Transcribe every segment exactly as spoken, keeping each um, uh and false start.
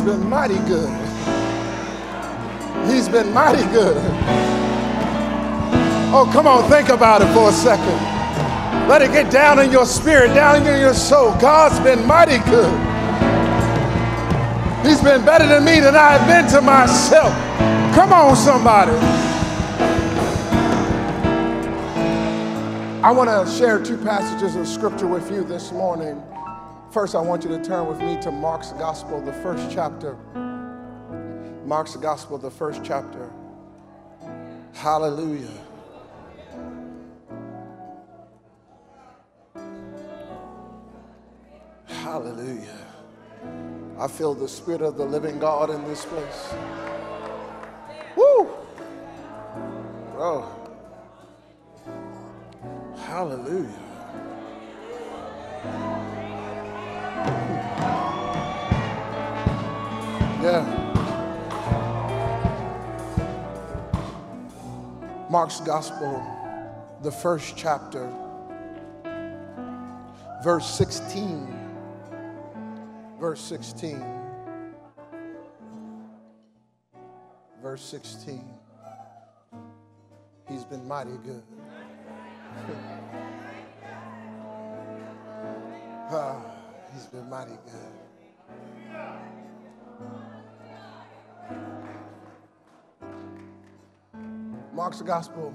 God's been mighty good. He's been mighty good. Oh, come on, think about it for a second. Let it get down in your spirit, down in your soul. God's been mighty good. He's been better to me than I have been to myself. Come on, somebody. I want to share two passages of scripture with you this morning. First, I want you to turn with me to Mark's Gospel, the first chapter. Mark's Gospel, the first chapter. Hallelujah. Hallelujah. I feel the Spirit of the living God in this place. Woo! Oh. Hallelujah. Yeah. Mark's Gospel, the first chapter, verse sixteen. Verse sixteen. Verse sixteen. He's been mighty good. Ah, he's been mighty good. Mark's Gospel,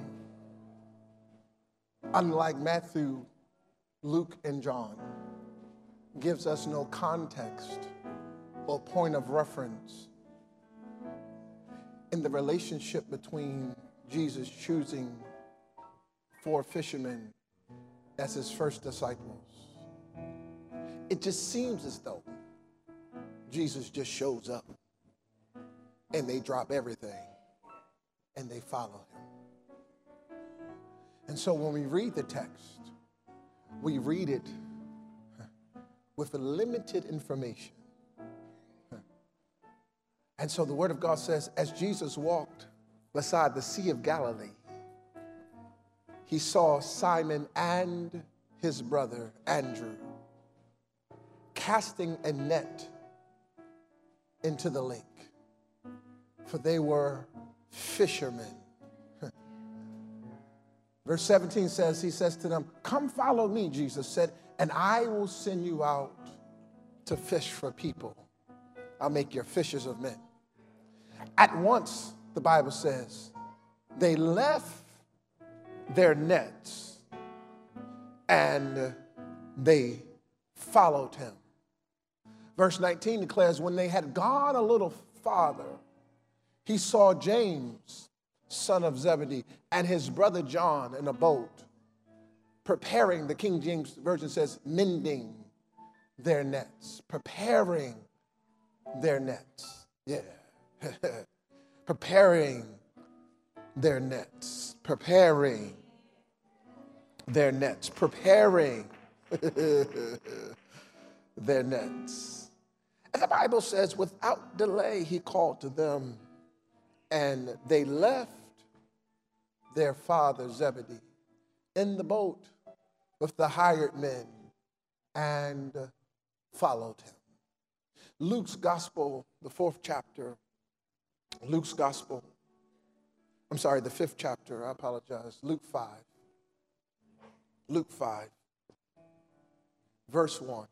unlike Matthew, Luke, and John, gives us no context or point of reference in the relationship between Jesus choosing four fishermen as his first disciples. It just seems as though Jesus just shows up and they drop everything and they follow him. And so when we read the text, we read it with limited information. And so the Word of God says, as Jesus walked beside the Sea of Galilee, he saw Simon and his brother Andrew casting a net into the lake, for they were fishermen. Verse seventeen says, he says to them, come follow me, Jesus said, and I will send you out to fish for people. I'll make you fishers of men. At once, the Bible says, they left their nets and they followed him. Verse nineteen declares, when they had gone a little farther, he saw James, son of Zebedee, and his brother John in a boat, preparing, the King James Version says, mending their nets, preparing their nets. Yeah. Preparing their nets, preparing their nets, preparing their nets. And the Bible says, without delay, he called to them, and they left their father Zebedee in the boat with the hired men and followed him. Luke's Gospel, the fourth chapter, Luke's Gospel, I'm sorry, the fifth chapter, I apologize, Luke five. Luke five, verse one.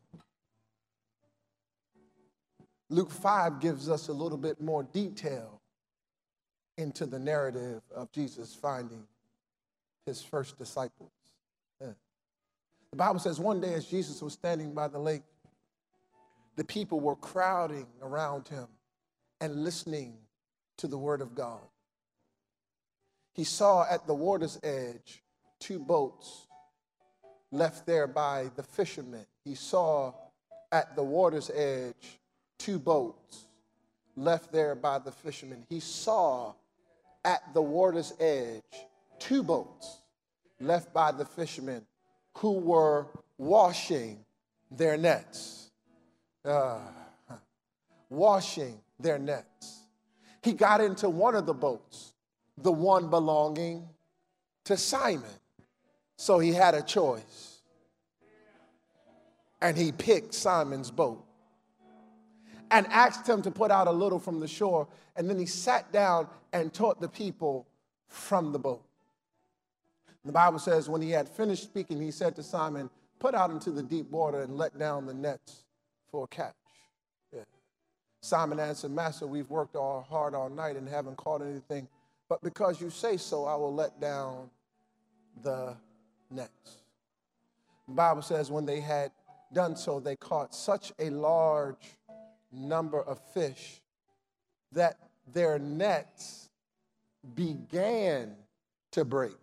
Luke five gives us a little bit more detail into the narrative of Jesus finding his first disciples. Yeah. The Bible says one day as Jesus was standing by the lake, the people were crowding around him and listening to the word of God. He saw at the water's edge two boats left there by the fishermen. He saw at the water's edge two boats left there by the fishermen. He saw at the water's edge two boats left by the fishermen who were washing their nets. Uh, washing their nets. He got into one of the boats, the one belonging to Simon. So he had a choice. And he picked Simon's boat. and asked him to put out a little from the shore. And then he sat down and taught the people from the boat. The Bible says when he had finished speaking, he said to Simon, put out into the deep water and let down the nets for a catch. Yeah. Simon answered, Master, we've worked all hard all night and haven't caught anything. But because you say so, I will let down the nets. The Bible says when they had done so, they caught such a large number of fish that their nets began to break.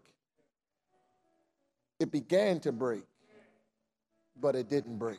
It began to break, but it didn't break.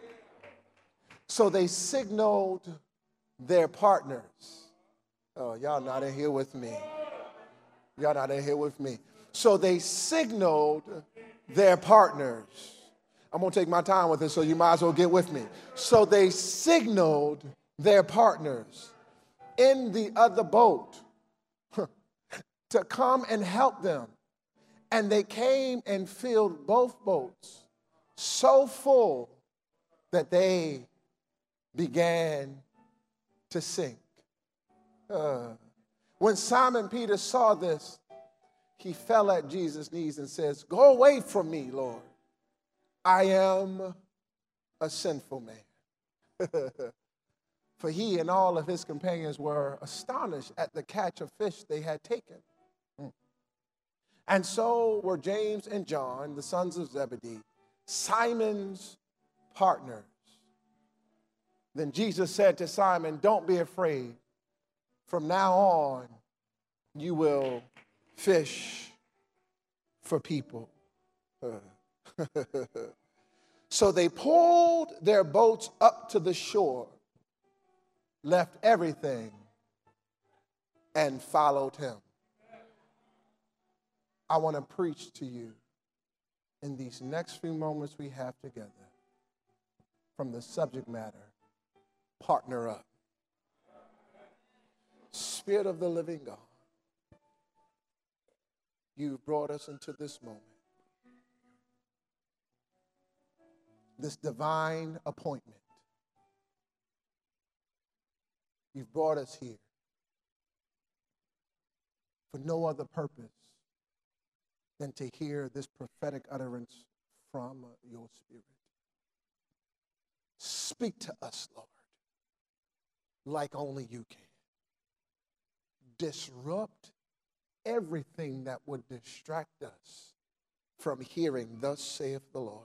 So they signaled their partners. Oh, y'all not in here with me. Y'all not in here with me. So they signaled their partners. I'm going to take my time with it, so you might as well get with me. So they signaled their partners in the other boat to come and help them. And they came and filled both boats so full that they began to sink. Uh, when Simon Peter saw this, he fell at Jesus' knees and says, go away from me, Lord. I am a sinful man. For he and all of his companions were astonished at the catch of fish they had taken. And so were James and John, the sons of Zebedee, Simon's partners. Then Jesus said to Simon, don't be afraid. From now on, you will fish for people. So they pulled their boats up to the shore, left everything, and followed him. I want to preach to you in these next few moments we have together from the subject matter, partner up. Spirit of the living God, you've brought us into this moment, this divine appointment. You've brought us here for no other purpose than to hear this prophetic utterance from your Spirit. Speak to us, Lord, like only you can. Disrupt everything that would distract us from hearing, thus saith the Lord.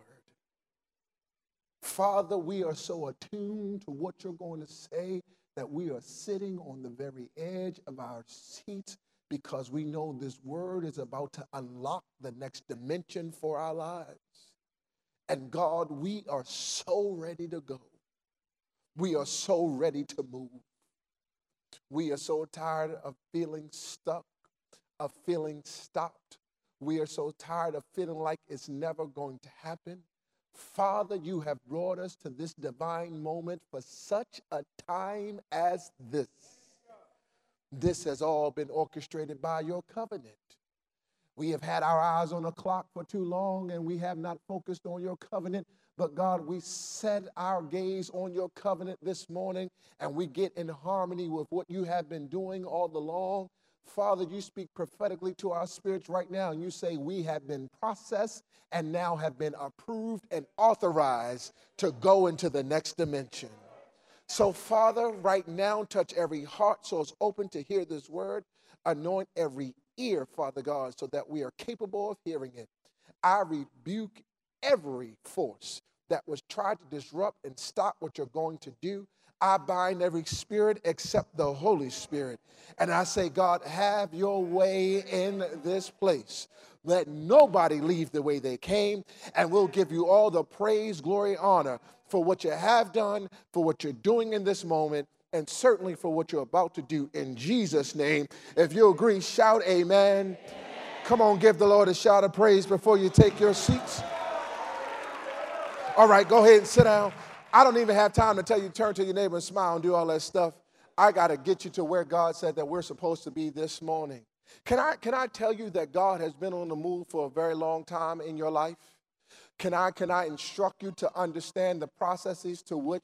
Father, we are so attuned to what you're going to say that we are sitting on the very edge of our seats, because we know this word is about to unlock the next dimension for our lives. And God, we are so ready to go. We are so ready to move. We are so tired of feeling stuck, of feeling stopped. We are so tired of feeling like it's never going to happen. Father, you have brought us to this divine moment for such a time as this. This has all been orchestrated by your covenant. We have had our eyes on the clock for too long, and we have not focused on your covenant. But God, we set our gaze on your covenant this morning, and we get in harmony with what you have been doing all along. Father, you speak prophetically to our spirits right now, and you say we have been processed and now have been approved and authorized to go into the next dimension. So, Father, right now, touch every heart so it's open to hear this word. Anoint every ear, Father God, so that we are capable of hearing it. I rebuke every force that was trying to disrupt and stop what you're going to do. I bind every spirit except the Holy Spirit. And I say, God, have your way in this place. Let nobody leave the way they came, and we'll give you all the praise, glory, honor for what you have done, for what you're doing in this moment, and certainly for what you're about to do in Jesus' name. If you agree, shout amen. Amen. Come on, give the Lord a shout of praise before you take your seats. All right, go ahead and sit down. I don't even have time to tell you turn to your neighbor and smile and do all that stuff. I got to get you to where God said that we're supposed to be this morning. Can I, can I tell you that God has been on the move for a very long time in your life? Can I, can I instruct you to understand the processes to which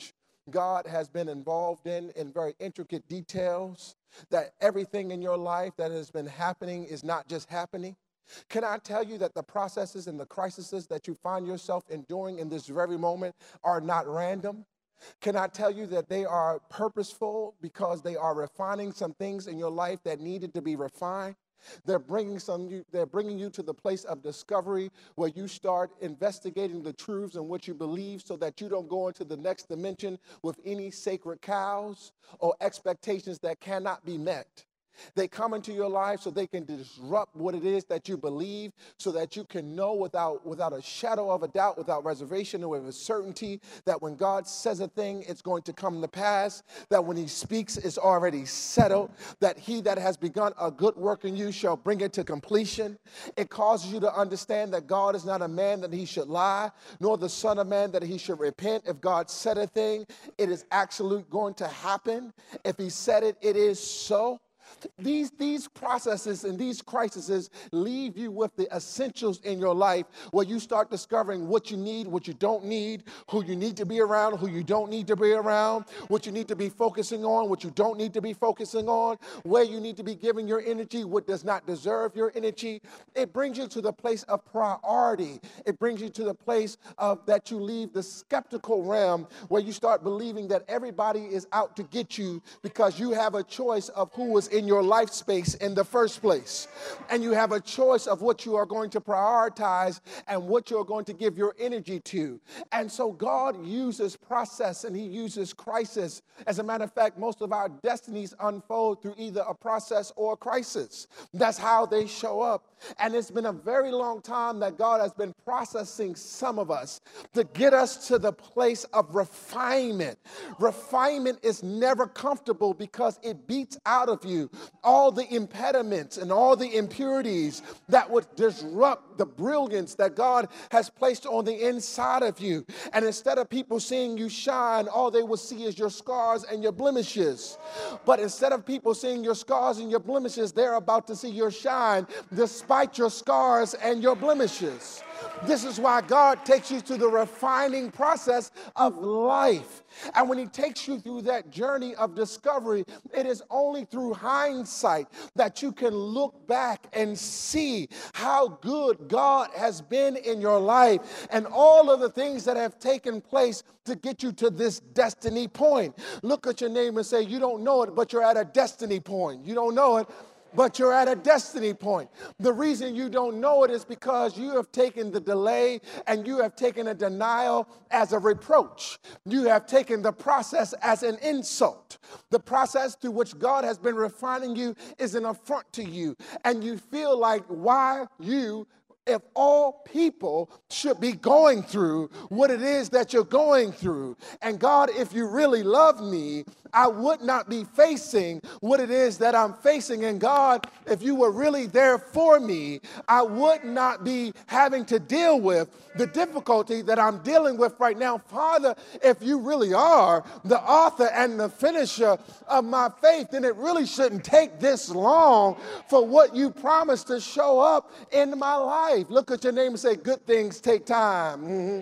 God has been involved in in very intricate details, that everything in your life that has been happening is not just happening. Can I tell you that the processes and the crises that you find yourself enduring in this very moment are not random? Can I tell you that they are purposeful because they are refining some things in your life that needed to be refined? They're bringing some. They're bringing you to the place of discovery where you start investigating the truths and what you believe, so that you don't go into the next dimension with any sacred cows or expectations that cannot be met. They come into your life so they can disrupt what it is that you believe, so that you can know without, without a shadow of a doubt, without reservation or with certainty, that when God says a thing, it's going to come to pass, that when he speaks, it's already settled, that he that has begun a good work in you shall bring it to completion. It causes you to understand that God is not a man that he should lie, nor the son of man that he should repent. If God said a thing, it is actually going to happen. If he said it, it is so. These, these processes and these crises leave you with the essentials in your life, where you start discovering what you need, what you don't need, who you need to be around, who you don't need to be around, what you need to be focusing on, what you don't need to be focusing on, where you need to be giving your energy, what does not deserve your energy. It brings you to the place of priority. It brings you to the place of that you leave the skeptical realm, where you start believing that everybody is out to get you because you have a choice of who is in your life space in the first place. And you have a choice of what you are going to prioritize and what you're going to give your energy to. And so God uses process and he uses crisis. As a matter of fact, most of our destinies unfold through either a process or a crisis. That's how they show up. And it's been a very long time that God has been processing some of us to get us to the place of refinement. Refinement is never comfortable because it beats out of you all the impediments and all the impurities that would disrupt the brilliance that God has placed on the inside of you. And instead of people seeing you shine, all they will see is your scars and your blemishes. But instead of people seeing your scars and your blemishes, they're about to see your shine despite your scars and your blemishes. This is why God takes you through the refining process of life. And when he takes you through that journey of discovery, it is only through hindsight that you can look back and see how good God has been in your life and all of the things that have taken place to get you to this destiny point. Look at your neighbor and say, you don't know it, but you're at a destiny point. You don't know it, but you're at a destiny point. The reason you don't know it is because you have taken the delay and you have taken a denial as a reproach. You have taken the process as an insult. The process through which God has been refining you is an affront to you. And you feel like, why you, if all people should be going through what it is that you're going through. And God, if you really love me, I would not be facing what it is that I'm facing. And God, if you were really there for me, I would not be having to deal with the difficulty that I'm dealing with right now. Father, if you really are the author and the finisher of my faith, then it really shouldn't take this long for what you promised to show up in my life. Look at your name and say, good things take time. Mm-hmm.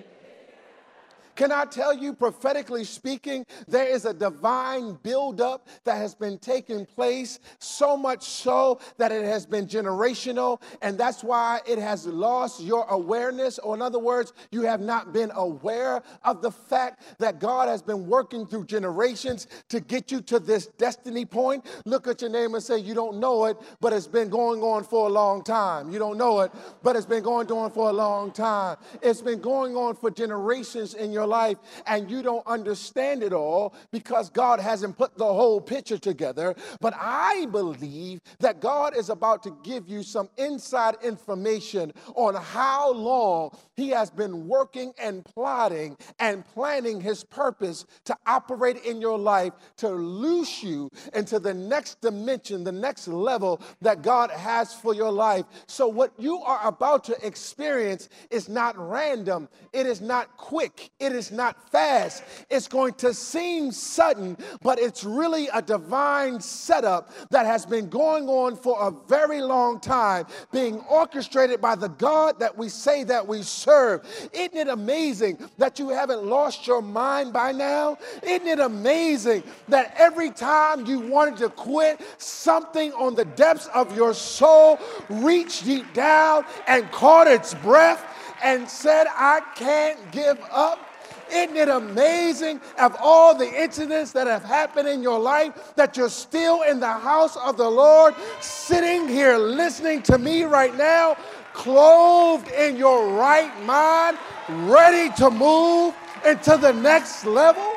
Can I tell you, prophetically speaking, there is a divine buildup that has been taking place, so much so that it has been generational, and that's why it has lost your awareness, or in other words, you have not been aware of the fact that God has been working through generations to get you to this destiny point. Look at your neighbor and say, you don't know it, but it's been going on for a long time. You don't know it, but it's been going on for a long time. It's been going on for generations in your life, and you don't understand it all because God hasn't put the whole picture together. But I believe that God is about to give you some inside information on how long he has been working and plotting and planning his purpose to operate in your life, to loose you into the next dimension, the next level that God has for your life. So what you are about to experience is not random. It is not quick. It is not fast. It's going to seem sudden, but it's really a divine setup that has been going on for a very long time, being orchestrated by the God that we say that we serve. Isn't it amazing that you haven't lost your mind by now? Isn't it amazing that every time you wanted to quit, something on the depths of your soul reached deep down and caught its breath and said, I can't give up? Isn't it amazing of all the incidents that have happened in your life that you're still in the house of the Lord, sitting here listening to me right now, clothed in your right mind, ready to move into the next level?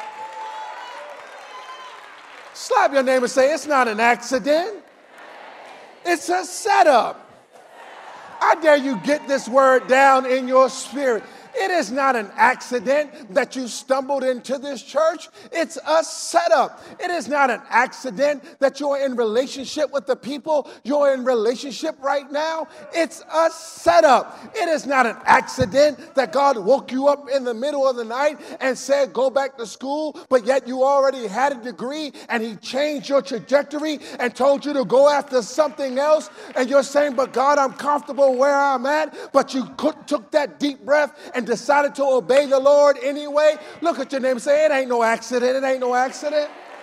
Slap your neighbor and say, it's not an accident. It's a setup. I dare you get this word down in your spirit. It is not an accident that you stumbled into this church. It's a setup. It is not an accident that you're in relationship with the people you're in relationship right now. It's a setup. It is not an accident that God woke you up in the middle of the night and said, go back to school, but yet you already had a degree and he changed your trajectory and told you to go after something else. And you're saying, but God, I'm comfortable where I'm at. But you could, took that deep breath and decided to obey the Lord anyway. Look at your neighbor and say, it ain't no accident. It ain't no accident.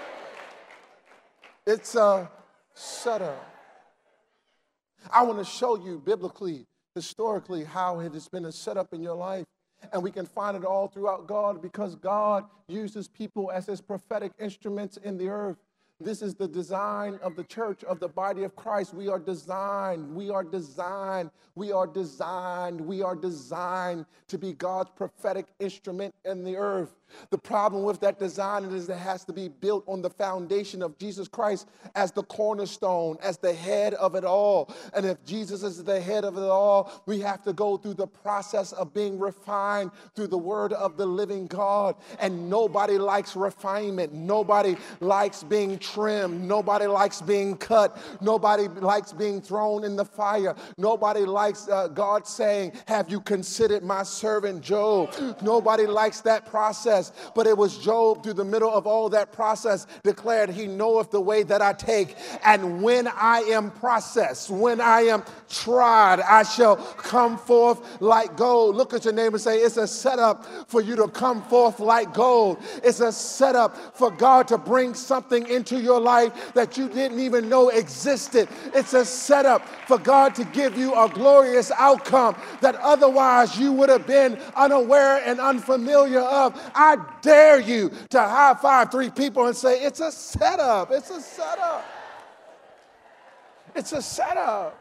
It's a setup. I want to show you biblically, historically, how it has been a setup in your life. And we can find it all throughout God because God uses people as his prophetic instruments in the earth. This is the design of the church, of the body of Christ. We are designed, we are designed, we are designed, we are designed to be God's prophetic instrument in the earth. The problem with that design is it has to be built on the foundation of Jesus Christ as the cornerstone, as the head of it all. And if Jesus is the head of it all, we have to go through the process of being refined through the word of the living God. And nobody likes refinement. Nobody likes being trimmed. Nobody likes being cut. Nobody likes being thrown in the fire. Nobody likes uh, God saying, have you considered my servant Job? Nobody likes that process. But it was Job, through the middle of all that process, declared, he knoweth the way that I take. And when I am processed, when I am tried, I shall come forth like gold. Look at your neighbor and say, it's a setup for you to come forth like gold. It's a setup for God to bring something into your life that you didn't even know existed. It's a setup for God to give you a glorious outcome that otherwise you would have been unaware and unfamiliar of. I dare you to high five three people and say, it's a setup. It's a setup. It's a setup.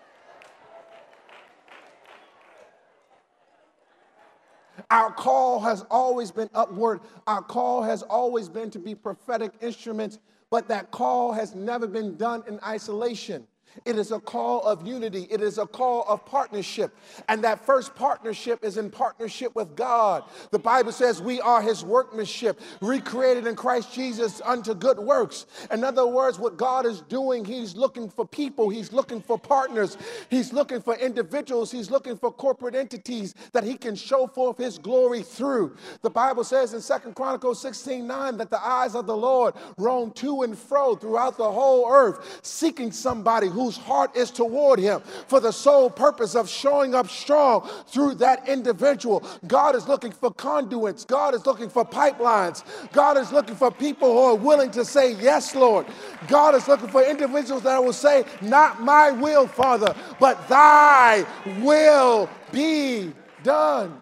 Our call has always been upward. Our call has always been to be prophetic instruments, but that call has never been done in isolation. It is a call of unity. It is a call of partnership. And that first partnership is in partnership with God. The Bible says we are his workmanship, recreated in Christ Jesus unto good works. In other words, what God is doing, he's looking for people. He's looking for partners. He's looking for individuals. He's looking for corporate entities that he can show forth his glory through. The Bible says in Second Chronicles sixteen nine that the eyes of the Lord roam to and fro throughout the whole earth, seeking somebody who whose heart is toward him for the sole purpose of showing up strong through that individual. God is looking for conduits. God is looking for pipelines. God is looking for people who are willing to say, yes, Lord. God is looking for individuals that will say, not my will, Father, but thy will be done.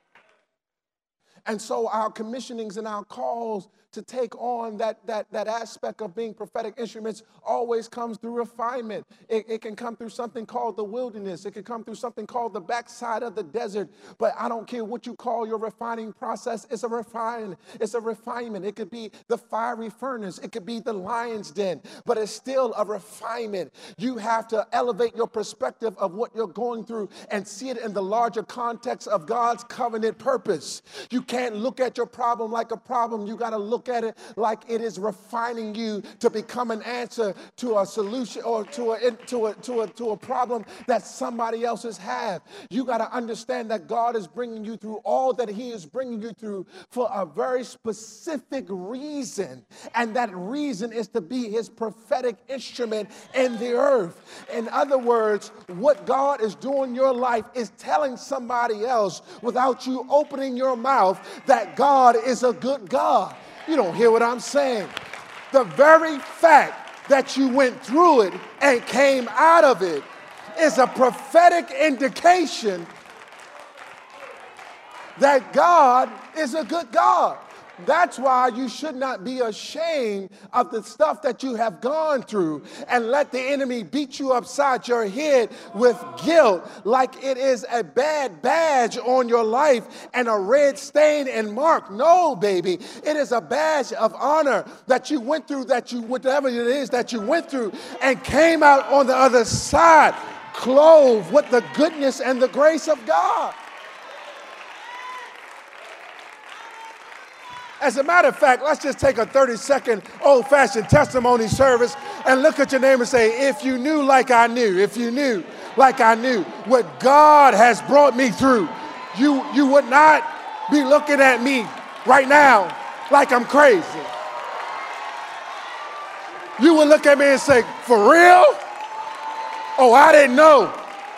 And so our commissionings and our calls to take on that, that, that aspect of being prophetic instruments always comes through refinement. It, it can come through something called the wilderness. It can come through something called the backside of the desert. But I don't care what you call your refining process. It's a refine. It's a refinement. It could be the fiery furnace. It could be the lion's den. But it's still a refinement. You have to elevate your perspective of what you're going through and see it in the larger context of God's covenant purpose. You can't look at your problem like a problem. You got to look at it like it is refining you to become an answer to a solution or to a, to a, to a, to a problem that somebody else has had. You got to understand that God is bringing you through all that he is bringing you through for a very specific reason. And that reason is to be his prophetic instrument in the earth. In other words, what God is doing in your life is telling somebody else without you opening your mouth that God is a good God. You don't hear what I'm saying. The very fact that you went through it and came out of it is a prophetic indication that God is a good God. That's why you should not be ashamed of the stuff that you have gone through and let the enemy beat you upside your head with guilt like it is a bad badge on your life and a red stain and mark. No, baby. It is a badge of honor that you went through, that you, whatever it is that you went through and came out on the other side, clothed with the goodness and the grace of God. As a matter of fact, let's just take a thirty second old-fashioned testimony service and look at your neighbor and say, if you knew like I knew, if you knew like I knew what God has brought me through, you, you would not be looking at me right now like I'm crazy. You would look at me and say, for real? Oh, I didn't know.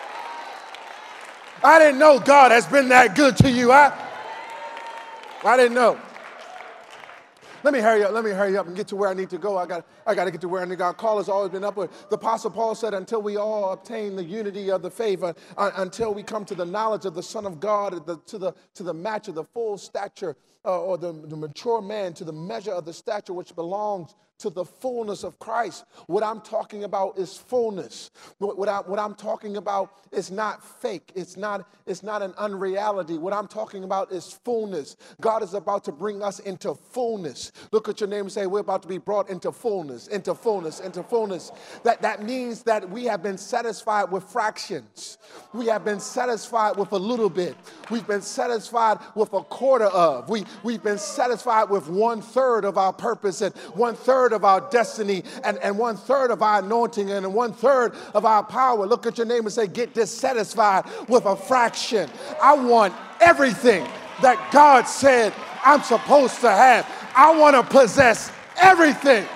I didn't know God has been that good to you. I, I didn't know. Let me hurry up. Let me hurry up and get to where I need to go. I got, I got to get to where I need to go. Our call has always been upward. The Apostle Paul said, until we all obtain the unity of the faith, uh, until we come to the knowledge of the Son of God, the, to the to the match of the full stature, uh, or the, the mature man, to the measure of the stature which belongs to the fullness of Christ. What I'm talking about is fullness. What, what, I, what I'm talking about is not fake. It's not, it's not an unreality. What I'm talking about is fullness. God is about to bring us into fullness. Look at your name and say, we're about to be brought into fullness, into fullness, into fullness. That, that means that we have been satisfied with fractions. We have been satisfied with a little bit. We've been satisfied with a quarter of. We, we've been satisfied with one third of our purpose and one third of our destiny and, and one third of our anointing and one third of our power. Look at your neighbor and say, get dissatisfied with a fraction. I want everything that God said I'm supposed to have. I want to possess everything.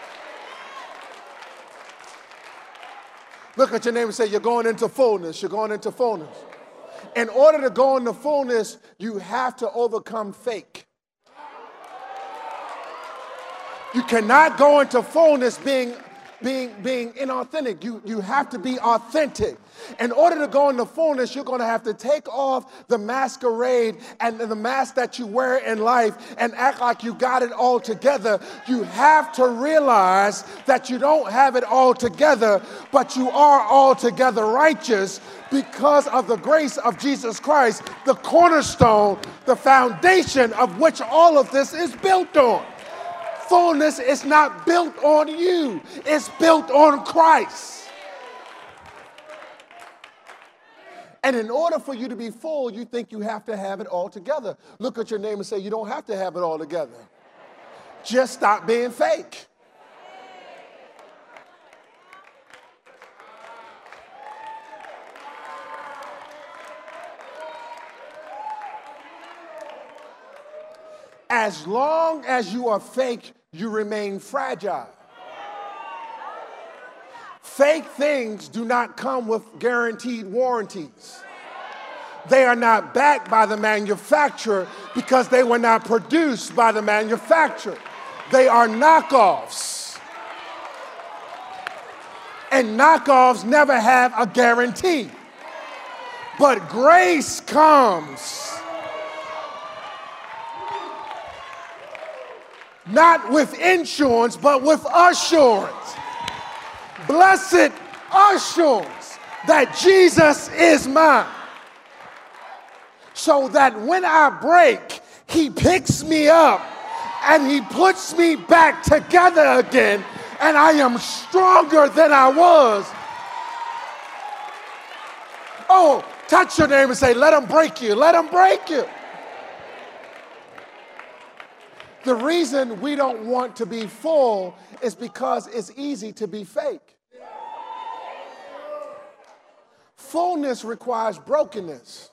Look at your neighbor and say, you're going into fullness. You're going into fullness. In order to go into fullness, you have to overcome fake. You cannot go into fullness being, being, being inauthentic. You, you have to be authentic. In order to go into fullness, you're going to have to take off the masquerade and the mask that you wear in life and act like you got it all together. You have to realize that you don't have it all together, but you are altogether righteous because of the grace of Jesus Christ, the cornerstone, the foundation of which all of this is built on. Fullness is not built on you. It's built on Christ. And in order for you to be full, you think you have to have it all together. Look at your neighbor and say, you don't have to have it all together. Just stop being fake. As long as you are fake, you remain fragile. Fake things do not come with guaranteed warranties. They are not backed by the manufacturer because they were not produced by the manufacturer. They are knockoffs. And knockoffs never have a guarantee. But grace comes not with insurance, but with assurance. Blessed assurance that Jesus is mine. So that when I break, he picks me up and he puts me back together again, and I am stronger than I was. Oh, touch your neighbor and say, let him break you, let him break you. The reason we don't want to be full is because it's easy to be fake. Fullness requires brokenness.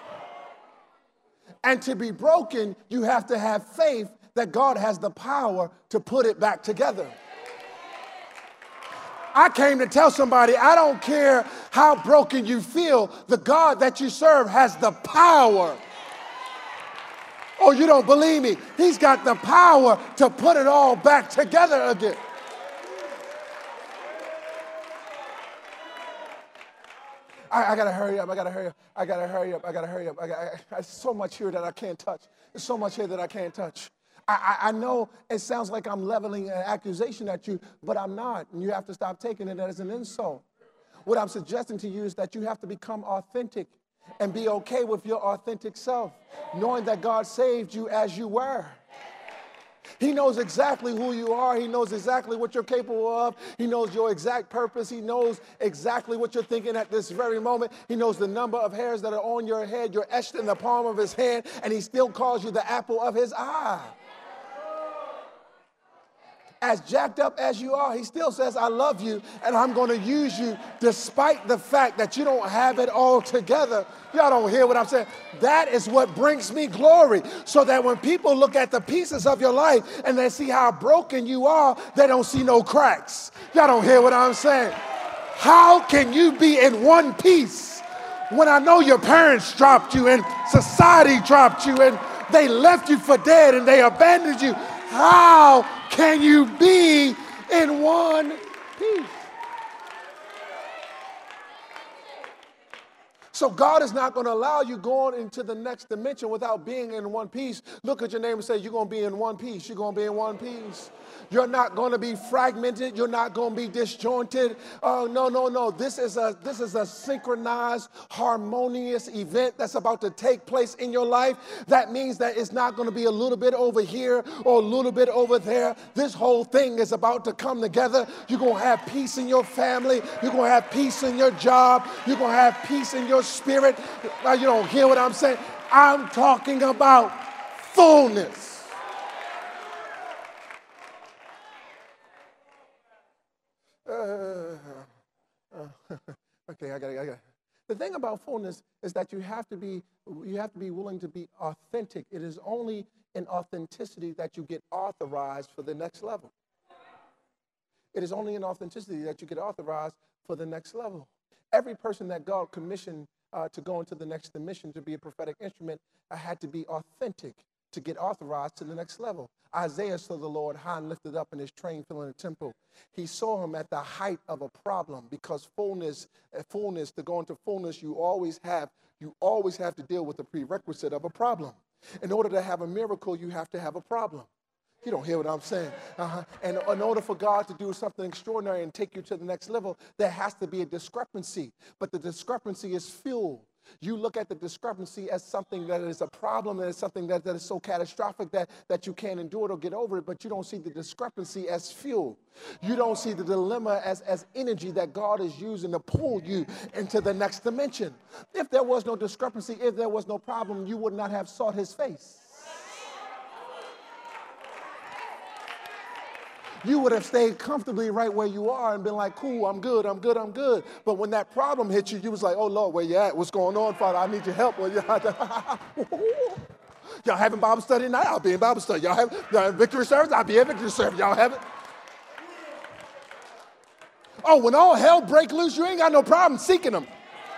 And to be broken, you have to have faith that God has the power to put it back together. I came to tell somebody, I don't care how broken you feel, the God that you serve has the power. Oh, you don't believe me? He's got the power to put it all back together again. I, I gotta hurry up, I gotta hurry up, I gotta hurry up, I gotta hurry up. I got, I, there's so much here that I can't touch. There's so much here that I can't touch. I, I, I know it sounds like I'm leveling an accusation at you, but I'm not. And you have to stop taking it as an insult. What I'm suggesting to you is that you have to become authentic and be okay with your authentic self, knowing that God saved you as you were. He knows exactly who you are. He knows exactly what you're capable of. He knows your exact purpose. He knows exactly what you're thinking at this very moment. He knows the number of hairs that are on your head. You're etched in the palm of his hand, and he still calls you the apple of his eye. As jacked up as you are, he still says, I love you, and I'm going to use you despite the fact that you don't have it all together. Y'all don't hear what I'm saying? That is what brings me glory, so that when people look at the pieces of your life and they see how broken you are, they don't see no cracks. Y'all don't hear what I'm saying? How can you be in one piece when I know your parents dropped you and society dropped you and they left you for dead and they abandoned you? How can you be in one piece? So God is not going to allow you going into the next dimension without being in one piece. Look at your neighbor and say, you're going to be in one piece. You're going to be in one piece. You're not going to be fragmented. You're not going to be disjointed. Oh, no, no, no. This is a this is a synchronized, harmonious event that's about to take place in your life. That means that it's not going to be a little bit over here or a little bit over there. This whole thing is about to come together. You're going to have peace in your family. You're going to have peace in your job. You're going to have peace in your spirit. Now, you don't hear what I'm saying? I'm talking about fullness. Uh, uh, okay, I got it. I got it. The thing about fullness is that you have to be you have to be willing to be authentic. It is only in authenticity that you get authorized for the next level. It is only in authenticity that you get authorized for the next level. Every person that God commissioned uh, to go into the next dimension to be a prophetic instrument uh, had to be authentic to get authorized to the next level. Isaiah saw the Lord high and lifted up in his train filling the temple. He saw him at the height of a problem, because fullness, fullness, to go into fullness, you always have, you always have to deal with the prerequisite of a problem. In order to have a miracle, you have to have a problem. You don't hear what I'm saying. Uh-huh. And in order for God to do something extraordinary and take you to the next level, there has to be a discrepancy. But the discrepancy is fuel. You look at the discrepancy as something that is a problem, and it's something that, that is so catastrophic that, that you can't endure it or get over it, but you don't see the discrepancy as fuel. You don't see the dilemma as, as energy that God is using to pull you into the next dimension. If there was no discrepancy, if there was no problem, you would not have sought his face. You would have stayed comfortably right where you are and been like, cool, I'm good, I'm good, I'm good. But when that problem hit you, you was like, oh, Lord, where you at? What's going on, Father? I need your help. Y'all having Bible study tonight? I'll be in Bible study. Y'all have, y'all have victory service? I'll be in victory service. Y'all have it? Oh, when all hell break loose, you ain't got no problem seeking them.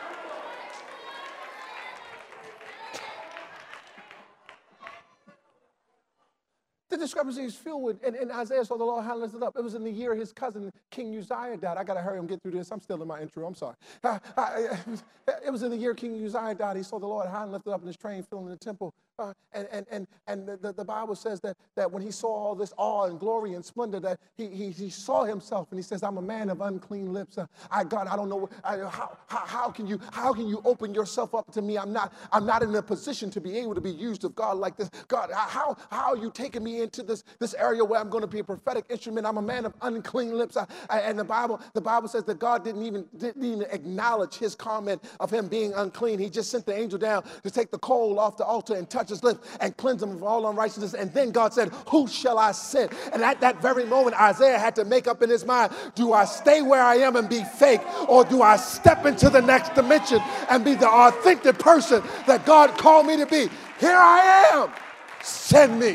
The discrepancy is filled with, and, and Isaiah saw the Lord high and lifted up. It was in the year his cousin, King Uzziah, died. I got to hurry and get through this. I'm still in my intro. I'm sorry. I, I, it was in the year King Uzziah died. He saw the Lord high and lifted up in his train filling the temple. Uh, and and and, and the, the Bible says that, that when he saw all this awe and glory and splendor, that he, he, he saw himself, and he says, I'm a man of unclean lips. Uh, I, God, I don't know, I, how, how, how, can you, how can you open yourself up to me? I'm not, I'm not in a position to be able to be used of God like this. God, how, how are you taking me into this, this area where I'm going to be a prophetic instrument? I'm a man of unclean lips. I, I, and the Bible, the Bible says that God didn't even, didn't even acknowledge his comment of him being unclean. He just sent the angel down to take the coal off the altar and touch touch his lips and cleanse him of all unrighteousness. And then God said, who shall I send? And at that very moment, Isaiah had to make up in his mind, do I stay where I am and be fake, or do I step into the next dimension and be the authentic person that God called me to be? Here I am. Send me.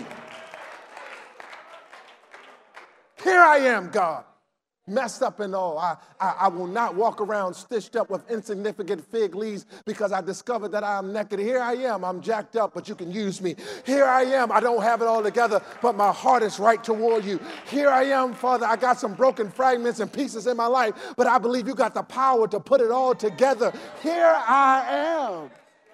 Here I am, God. Messed up and all. I, I, I will not walk around stitched up with insignificant fig leaves because I discovered that I am naked. Here I am. I'm jacked up, but you can use me. Here I am. I don't have it all together, but my heart is right toward you. Here I am, Father. I got some broken fragments and pieces in my life, but I believe you got the power to put it all together. Here I am.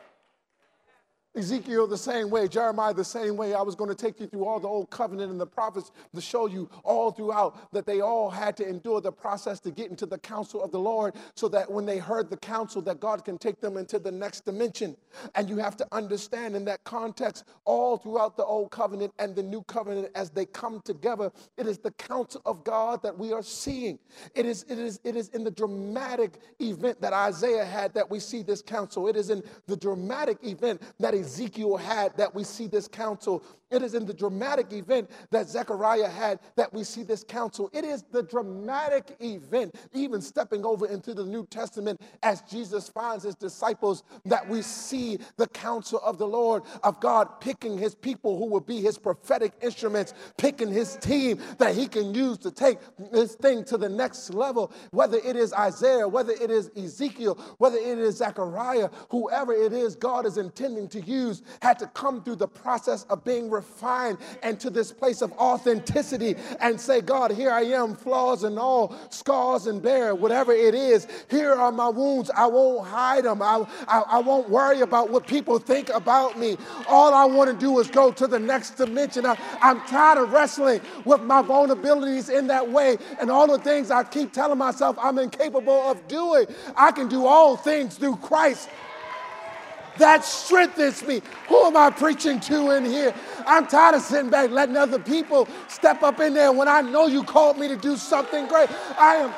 Ezekiel the same way, Jeremiah the same way. I was going to take you through all the old covenant and the prophets to show you all throughout that they all had to endure the process to get into the counsel of the Lord, so that when they heard the counsel, that God can take them into the next dimension. And you have to understand in that context, all throughout the old covenant and the new covenant, as they come together, it is the counsel of God that we are seeing. It is, it is, it is in the dramatic event that Isaiah had that we see this counsel. It is in the dramatic event that Ezekiel had that we see this counsel. It is in the dramatic event that Zechariah had that we see this counsel. It is the dramatic event, even stepping over into the New Testament as Jesus finds his disciples, that we see the counsel of the Lord, of God picking his people who will be his prophetic instruments, picking his team that he can use to take this thing to the next level. Whether it is Isaiah, whether it is Ezekiel, whether it is Zechariah, whoever it is God is intending to use, had to come through the process of being refined and to this place of authenticity and say, God, here I am, flaws and all, scars and bare, whatever it is. Here are my wounds. I won't hide them. I, I, I won't worry about what people think about me. All I want to do is go to the next dimension. I, I'm tired of wrestling with my vulnerabilities in that way and all the things I keep telling myself I'm incapable of doing. I can do all things through Christ that strengthens me. Who am I preaching to in here? I'm tired of sitting back letting other people step up in there when I know you called me to do something great. I am.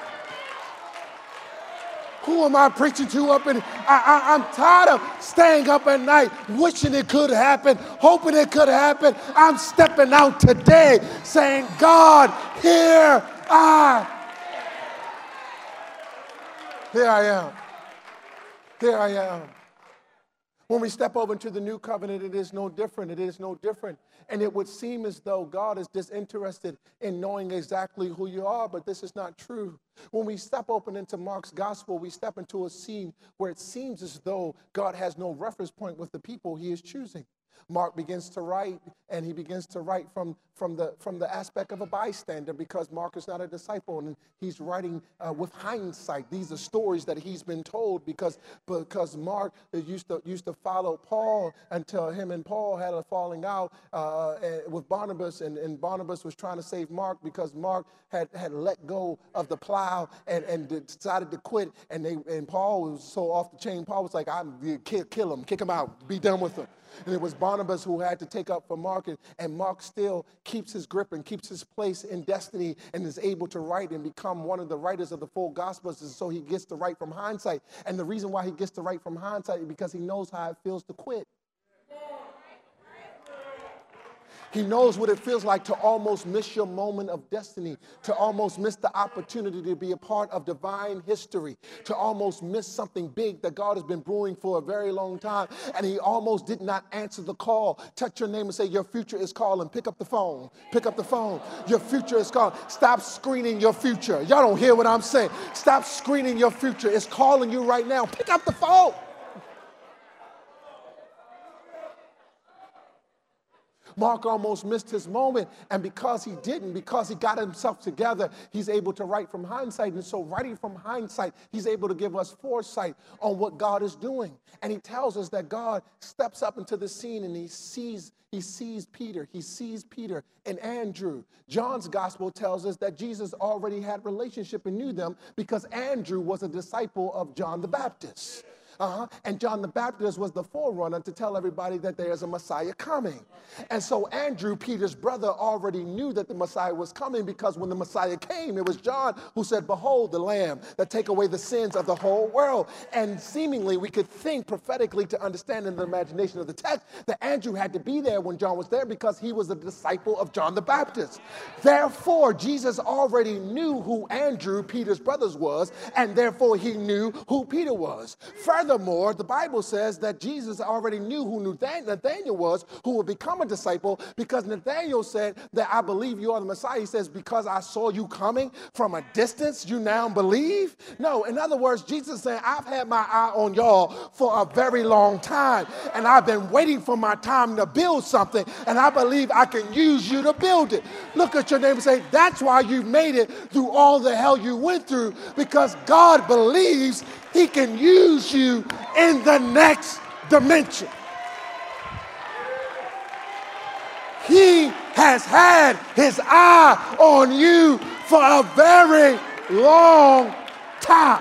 Who am I preaching to up in? I, I, I'm tired of staying up at night, wishing it could happen, hoping it could happen. I'm stepping out today saying, God, here I, here I am. Here I am. When we step over into the new covenant, it is no different. It is no different. And it would seem as though God is disinterested in knowing exactly who you are, but this is not true. When we step open into Mark's gospel, we step into a scene where it seems as though God has no reference point with the people he is choosing. Mark begins to write, and he begins to write from, from, the, from the aspect of a bystander, because Mark is not a disciple, and he's writing uh, with hindsight. These are stories that he's been told because, because Mark used to, used to follow Paul until him and Paul had a falling out uh, with Barnabas, and, and Barnabas was trying to save Mark because Mark had, had let go of the plow and, and decided to quit, and, they, and Paul was so off the chain. Paul was like, I'm, kill, kill him, kick him out, be done with him. And it was Barnabas who had to take up for Mark, and, and Mark still keeps his grip and keeps his place in destiny and is able to write and become one of the writers of the full Gospels, and so he gets to write from hindsight. And the reason why he gets to write from hindsight is because he knows how it feels to quit. He knows what it feels like to almost miss your moment of destiny, to almost miss the opportunity to be a part of divine history, to almost miss something big that God has been brewing for a very long time. And he almost did not answer the call. Touch your name and say, your future is calling. Pick up the phone. Pick up the phone. Your future is calling. Stop screening your future. Y'all don't hear what I'm saying. Stop screening your future. It's calling you right now. Pick up the phone. Mark almost missed his moment, and because he didn't, because he got himself together, he's able to write from hindsight. And so writing from hindsight, he's able to give us foresight on what God is doing. And he tells us that God steps up into the scene and he sees, he sees Peter, he sees Peter and Andrew. John's gospel tells us that Jesus already had relationship and knew them because Andrew was a disciple of John the Baptist. Uh-huh. And John the Baptist was the forerunner to tell everybody that there's a Messiah coming. And so Andrew, Peter's brother, already knew that the Messiah was coming, because when the Messiah came, it was John who said, behold, the Lamb that take away the sins of the whole world. And seemingly we could think prophetically, to understand in the imagination of the text, that Andrew had to be there when John was there, because he was a disciple of John the Baptist. Therefore, Jesus already knew who Andrew, Peter's brothers, was, and therefore he knew who Peter was. Furthermore, the Bible says that Jesus already knew who Nathanael was, who would become a disciple, because Nathanael said that I believe you are the Messiah. He says, because I saw you coming from a distance, you now believe? No, in other words, Jesus saying, I've had my eye on y'all for a very long time, and I've been waiting for my time to build something, and I believe I can use you to build it. Look at your neighbor and say, that's why you've made it through all the hell you went through, because God believes he can use you in the next dimension. He has had his eye on you for a very long time.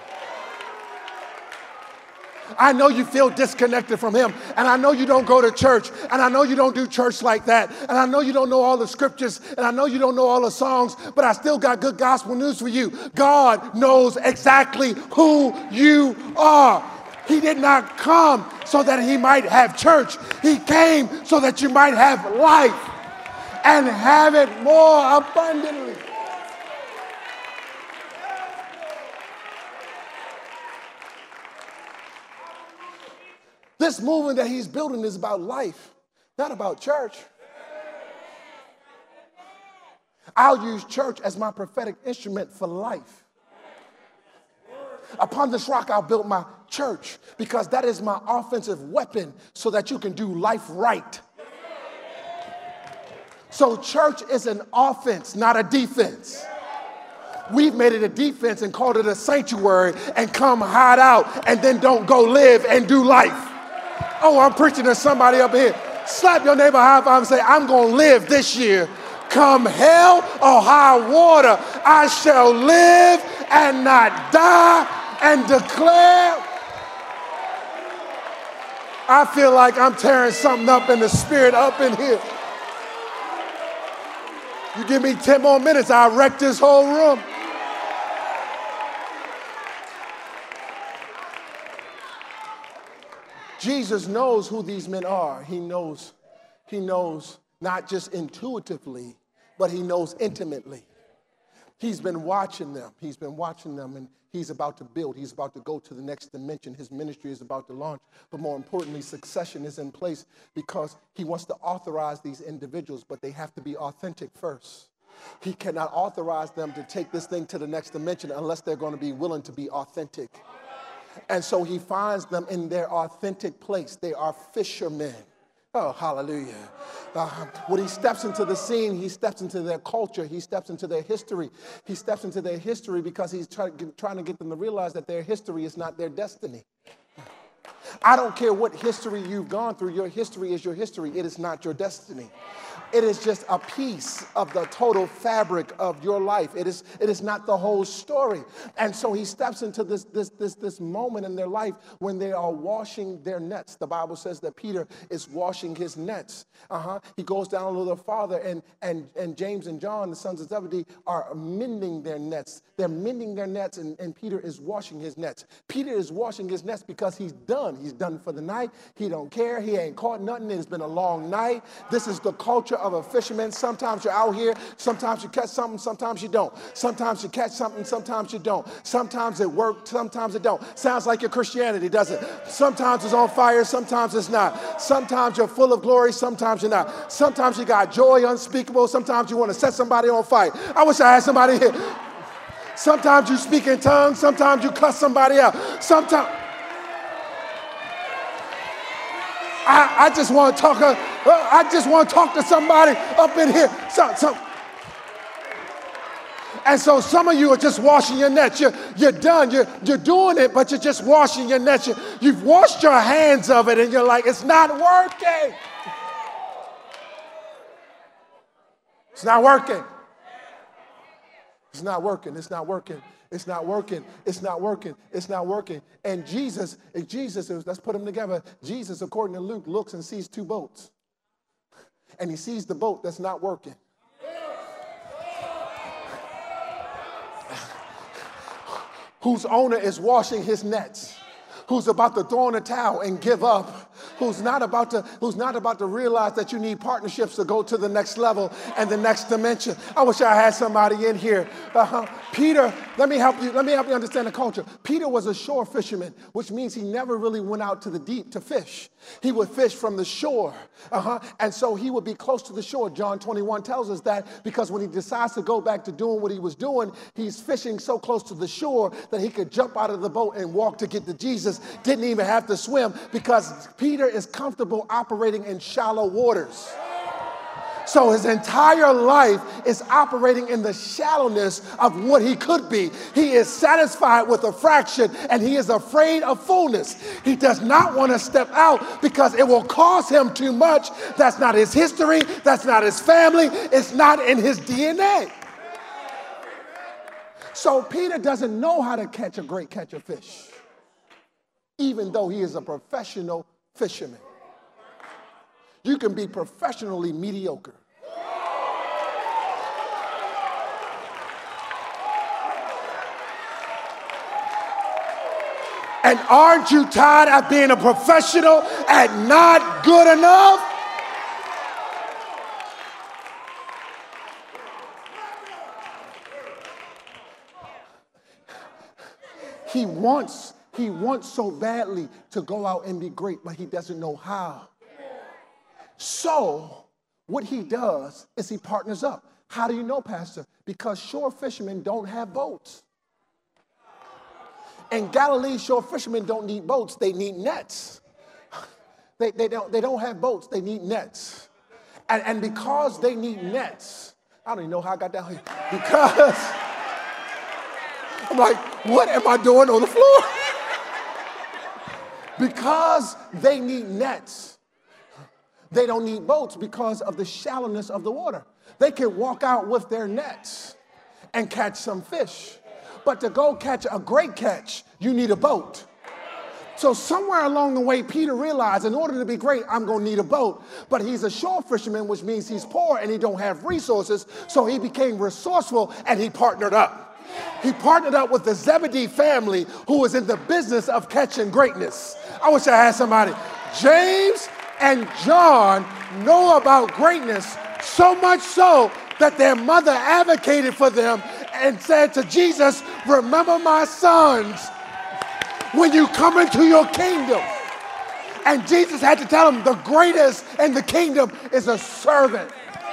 I know you feel disconnected from him, and I know you don't go to church, and I know you don't do church like that, and I know you don't know all the scriptures, and I know you don't know all the songs, but I still got good gospel news for you. God knows exactly who you are. He did not come so that he might have church. He came so that you might have life and have it more abundantly. This movement that he's building is about life, not about church. I'll use church as my prophetic instrument for life. Upon this rock, I'll build my church, because that is my offensive weapon so that you can do life right. So church is an offense, not a defense. We've made it a defense and called it a sanctuary and come hide out and then don't go live and do life. Oh, I'm preaching to somebody up here. Slap your neighbor high five and say, I'm going to live this year. Come hell or high water, I shall live and not die and declare. I feel like I'm tearing something up in the spirit up in here. You give me ten more minutes, I'll wreck this whole room. Jesus knows who these men are. He knows, he knows not just intuitively, but he knows intimately. He's been watching them. He's been watching them, and he's about to build. He's about to go to the next dimension. His ministry is about to launch. But more importantly, succession is in place because he wants to authorize these individuals, but they have to be authentic first. He cannot authorize them to take this thing to the next dimension unless they're going to be willing to be authentic. And so he finds them in their authentic place. They are fishermen. Oh, hallelujah. Uh, when he steps into the scene, he steps into their culture. He steps into their history. He steps into their history because he's try- trying to get them to realize that their history is not their destiny. I don't care what history you've gone through. Your history is your history. It is not your destiny. It is just a piece of the total fabric of your life. It is, it is not the whole story. And so he steps into this, this, this, this moment in their life when they are washing their nets. The Bible says that Peter is washing his nets. Uh-huh. He goes down a little farther, and, and, and James and John, the sons of Zebedee, are mending their nets. They're mending their nets, and, and Peter is washing his nets. Peter is washing his nets because he's done. He's done for the night. He don't care. He ain't caught nothing. It's been a long night. This is the culture of a fisherman. Sometimes you're out here, sometimes you catch something, sometimes you don't. Sometimes you catch something, sometimes you don't. Sometimes it works, sometimes it don't. Sounds like your Christianity, doesn't it? Sometimes it's on fire, sometimes it's not. Sometimes you're full of glory, sometimes you're not. Sometimes you got joy unspeakable, sometimes you want to set somebody on fire. I wish I had somebody here. Sometimes you speak in tongues, sometimes you cuss somebody out. Sometimes I, I just want to talk. Uh, I just want to talk to somebody up in here. So, so. And so some of you are just washing your nets. You're, you're done. You're, you're doing it, but you're just washing your nets. You, you've washed your hands of it, and you're like, it's not working. It's not working. It's not working. It's not working. It's not working. It's not working. It's not working. And Jesus, if Jesus, let's put them together. Jesus, according to Luke, looks and sees two boats. And he sees the boat that's not working. Whose owner is washing his nets. Who's about to throw in a towel and give up, who's not about to, who's not about to realize that you need partnerships to go to the next level and the next dimension. I wish I had somebody in here. Uh-huh. Peter, let me help you, let me help you understand the culture. Peter was a shore fisherman, which means he never really went out to the deep to fish. He would fish from the shore. Uh-huh. And so he would be close to the shore. John twenty-one tells us that because when he decides to go back to doing what he was doing, he's fishing so close to the shore that he could jump out of the boat and walk to get to Jesus. Didn't even have to swim because Peter is comfortable operating in shallow waters. So his entire life is operating in the shallowness of what he could be. He is satisfied with a fraction and he is afraid of fullness. He does not want to step out because it will cost him too much. That's not his history. That's not his family. It's not in his D N A. So Peter doesn't know how to catch a great catch of fish, even though he is a professional fisherman. You can be professionally mediocre. And aren't you tired of being a professional at not good enough? He wants He wants so badly to go out and be great, but he doesn't know how. So what he does is he partners up. How do you know, Pastor? Because shore fishermen don't have boats. In Galilee, shore fishermen don't need boats. They need nets. They, they, don't, they don't have boats. They need nets. And, and because they need nets, I don't even know how I got down here. Because I'm like, what am I doing on the floor? Because they need nets, they don't need boats because of the shallowness of the water. They can walk out with their nets and catch some fish. But to go catch a great catch, you need a boat. So somewhere along the way, Peter realized in order to be great, I'm going to need a boat. But he's a shore fisherman, which means he's poor and he don't have resources. So he became resourceful and he partnered up. He partnered up with the Zebedee family, who was in the business of catching greatness. I wish I had somebody. James and John know about greatness, so much so that their mother advocated for them and said to Jesus, remember my sons when you come into your kingdom. And Jesus had to tell them the greatest in the kingdom is a servant,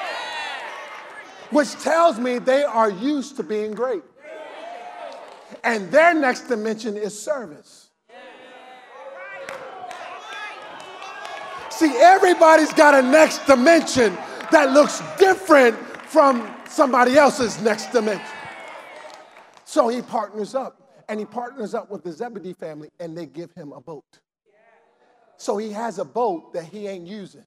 which tells me they are used to being great. And their next dimension is service. See, everybody's got a next dimension that looks different from somebody else's next dimension. So he partners up, and he partners up with the Zebedee family, and they give him a boat. So he has a boat that he ain't using.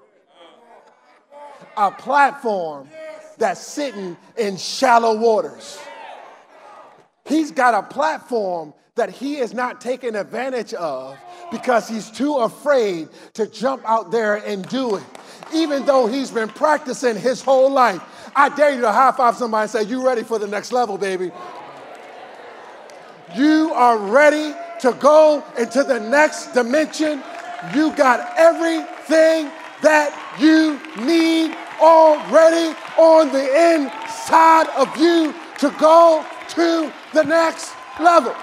A platform that's sitting in shallow waters. He's got a platform that he is not taking advantage of because he's too afraid to jump out there and do it, even though he's been practicing his whole life. I dare you to high five somebody and say, you ready for the next level, baby? You are ready to go into the next dimension. You got everything that you need already on the inside of you to go to the next level.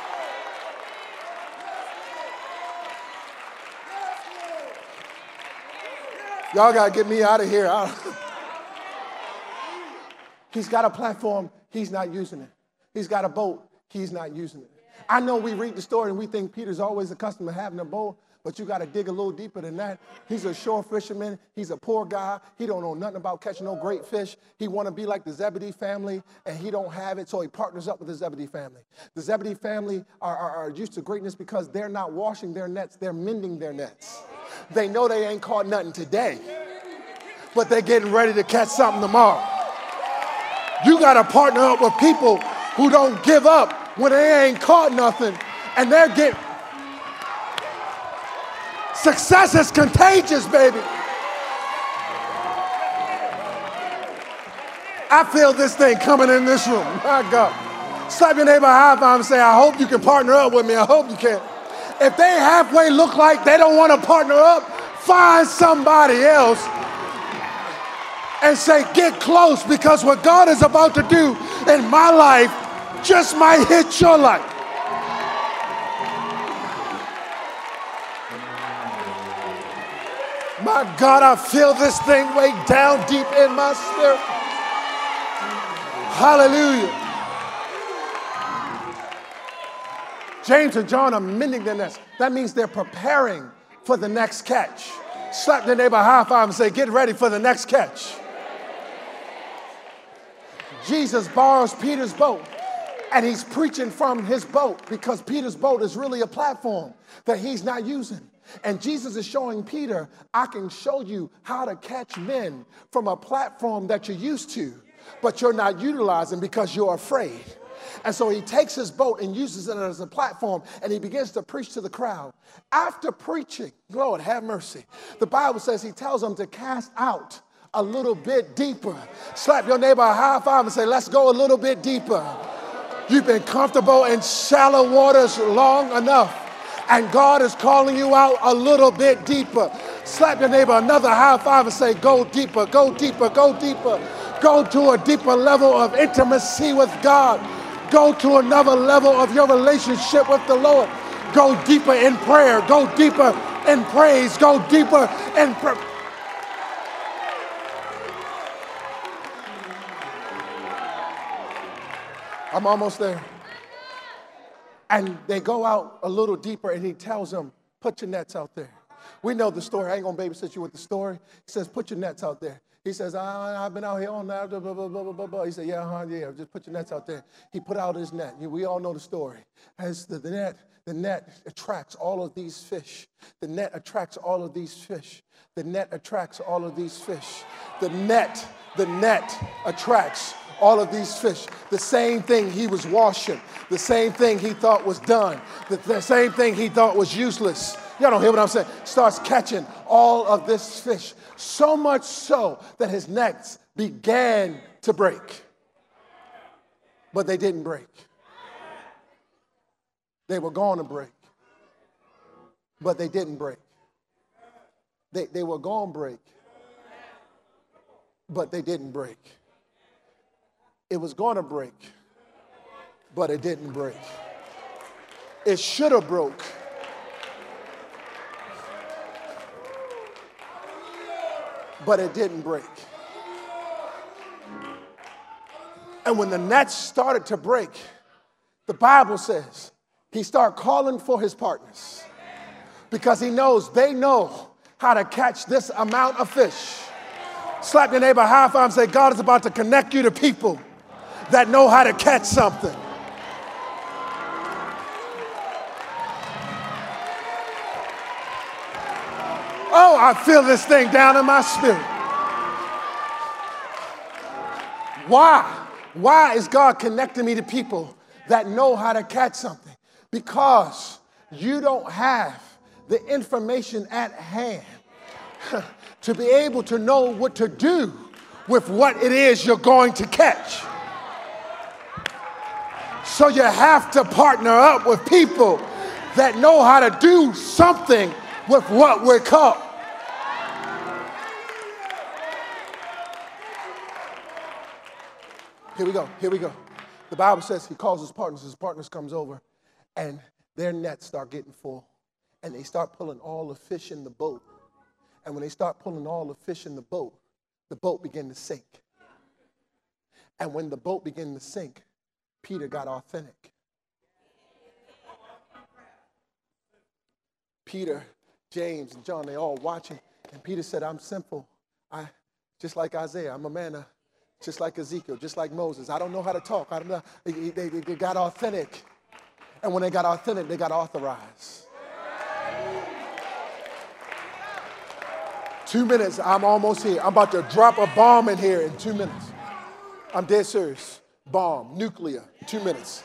Y'all got to get me out of here. He's got a platform. He's not using it. He's got a boat. He's not using it. I know we read the story and we think Peter's always accustomed to having a boat, but you got to dig a little deeper than that. He's a shore fisherman. He's a poor guy. He don't know nothing about catching no great fish. He want to be like the Zebedee family, and he don't have it, so he partners up with the Zebedee family. The Zebedee family are, are, are used to greatness because they're not washing their nets. They're mending their nets. They know they ain't caught nothing today, but they're getting ready to catch something tomorrow. You got to partner up with people who don't give up when they ain't caught nothing, and they're getting. Success is contagious, baby. I feel this thing coming in this room. My God. Slap your neighbor high five and say, I hope you can partner up with me. I hope you can. If they halfway look like they don't want to partner up, find somebody else and say, get close, because what God is about to do in my life just might hit your life. My God, I feel this thing way down deep in my spirit. Hallelujah. James and John are mending their nets. That means they're preparing for the next catch. Slap their neighbor high five and say, get ready for the next catch. Jesus borrows Peter's boat, and he's preaching from his boat because Peter's boat is really a platform that he's not using. And Jesus is showing Peter, I can show you how to catch men from a platform that you're used to, but you're not utilizing because you're afraid. And so he takes his boat and uses it as a platform, and he begins to preach to the crowd. After preaching, Lord, have mercy, the Bible says he tells them to cast out a little bit deeper. Slap your neighbor a high five and say, let's go a little bit deeper. You've been comfortable in shallow waters long enough, and God is calling you out a little bit deeper. Slap your neighbor another high five and say, go deeper, go deeper, go deeper. Go to a deeper level of intimacy with God. Go to another level of your relationship with the Lord. Go deeper in prayer. Go deeper in praise. Go deeper in prayer. I'm almost there. And they go out a little deeper, and he tells them, put your nets out there. We know the story. I ain't going to babysit you with the story. He says, put your nets out there. He says, I, I've been out here all night, blah, blah, blah, blah, blah, blah. He said, yeah, huh, yeah, just put your nets out there. He put out his net. We all know the story. As the, the net, the net attracts all of these fish. The net attracts all of these fish. The net attracts all of these fish. The net, the net attracts all of these fish. The same thing he was washing, the same thing he thought was done, the, the same thing he thought was useless. Y'all don't hear what I'm saying? Starts catching all of this fish, so much so that his nets began to break. But they didn't break. They were going to break, but they didn't break. They, they were going to break, but they didn't break. It was going to break, but it didn't break. It should have broke, but it didn't break. And when the nets started to break, the Bible says he started calling for his partners because he knows they know how to catch this amount of fish. Slap your neighbor high five and say, God is about to connect you to people that know how to catch something. Oh, I feel this thing down in my spirit. Why? Why is God connecting me to people that know how to catch something? Because you don't have the information at hand to be able to know what to do with what it is you're going to catch. So you have to partner up with people that know how to do something with what we're caught. Here we go, here we go. The Bible says he calls his partners, his partners comes over, and their nets start getting full. And they start pulling all the fish in the boat. And when they start pulling all the fish in the boat, the boat began to sink. And when the boat began to sink, Peter got authentic. Peter, James, and John, they all watching. And Peter said, I'm simple. I, just like Isaiah, I'm a man of, just like Ezekiel, just like Moses. I don't know how to talk. I don't know. They, they, they got authentic. And when they got authentic, they got authorized. Two minutes, I'm almost here. I'm about to drop a bomb in here in two minutes. I'm dead serious. Bomb, nuclear, two minutes.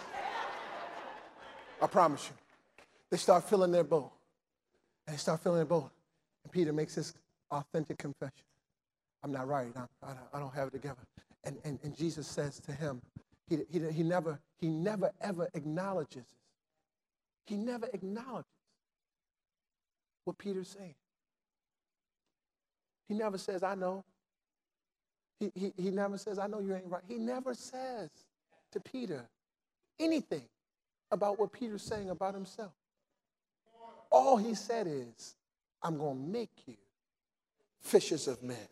I promise you. They start filling their boat. And they start filling their boat. And Peter makes this authentic confession. I'm not right. I'm, I, don't, I don't have it together. And, and, and Jesus says to him, he, he, he, never, he never, ever acknowledges it. He never acknowledges what Peter's saying. He never says, I know. He, he, he never says, I know you ain't right. He never says to Peter anything about what Peter's saying about himself. All he said is, I'm going to make you fishers of men.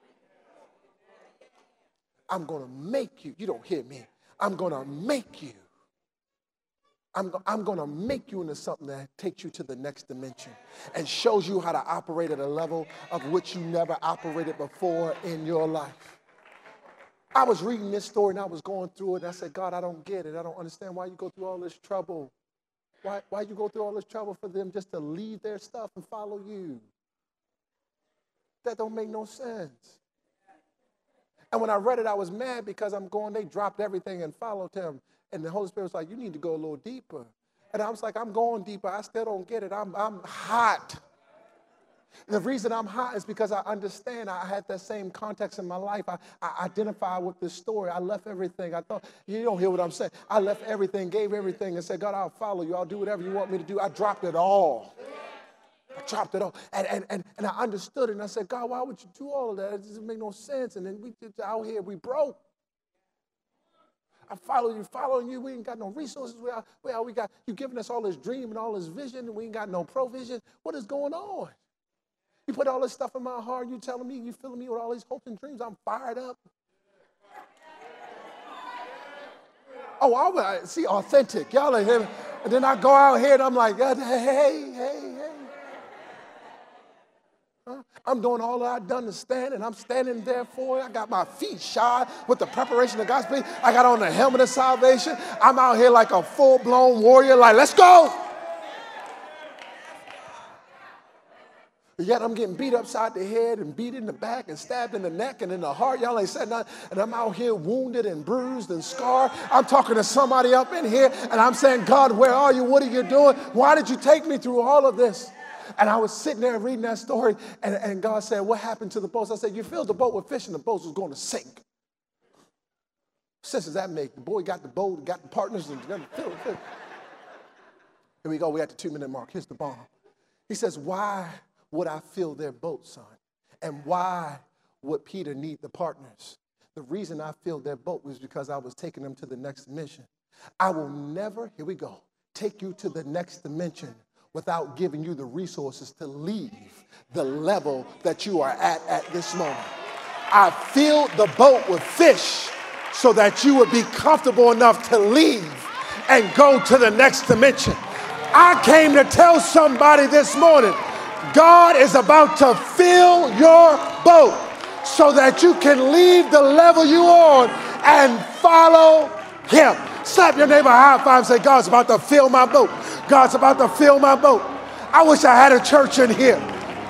I'm going to make you. You don't hear me. I'm going to make you. I'm, I'm going to make you into something that takes you to the next dimension and shows you how to operate at a level of which you never operated before in your life. I was reading this story and I was going through it and I said, God, I don't get it. I don't understand why you go through all this trouble. Why, why you go through all this trouble for them just to leave their stuff and follow you? That don't make no sense. And when I read it, I was mad because I'm going, they dropped everything and followed him. And the Holy Spirit was like, you need to go a little deeper. And I was like, I'm going deeper. I still don't get it. I'm, I'm hot. And the reason I'm hot is because I understand I had that same context in my life. I, I identify with this story. I left everything. I thought, you don't hear what I'm saying. I left everything, gave everything, and said, God, I'll follow you. I'll do whatever you want me to do. I dropped it all. I dropped it all. And, and, and, and I understood it. And I said, God, why would you do all of that? It doesn't make no sense. And then we out here, we broke. I follow you, following you. We ain't got no resources. We are, we are, we got you giving us all this dream and all this vision, and we ain't got no provision. What is going on? You put all this stuff in my heart. You telling me, you filling me with all these hopes and dreams. I'm fired up. Oh, I see, authentic. Y'all ain't hear me. And then I go out here and I'm like, hey, hey, hey. Huh? I'm doing all that I've done to stand, and I'm standing there for it. I got my feet shod with the preparation of the gospel. I got on the helmet of salvation. I'm out here like a full-blown warrior, like, let's go. But yet I'm getting beat upside the head and beat in the back and stabbed in the neck and in the heart. Y'all ain't said nothing. And I'm out here wounded and bruised and scarred. I'm talking to somebody up in here, and I'm saying, God, where are you? What are you doing? Why did you take me through all of this? And I was sitting there reading that story, and, and God said, what happened to the boats? I said, you filled the boat with fish, and the boat was going to sink. What sense does that make? The boy got the boat, got the partners, and got the fish. Here we go. We're at the two-minute mark. Here's the bomb. He says, why would I fill their boat, son? And why would Peter need the partners? The reason I filled their boat was because I was taking them to the next mission. I will never, here we go, take you to the next dimension without giving you the resources to leave the level that you are at at this moment. I filled the boat with fish so that you would be comfortable enough to leave and go to the next dimension. I came to tell somebody this morning, God is about to fill your boat so that you can leave the level you on and follow him. Slap your neighbor high five and say, God's about to fill my boat. God's about to fill my boat. I wish I had a church in here.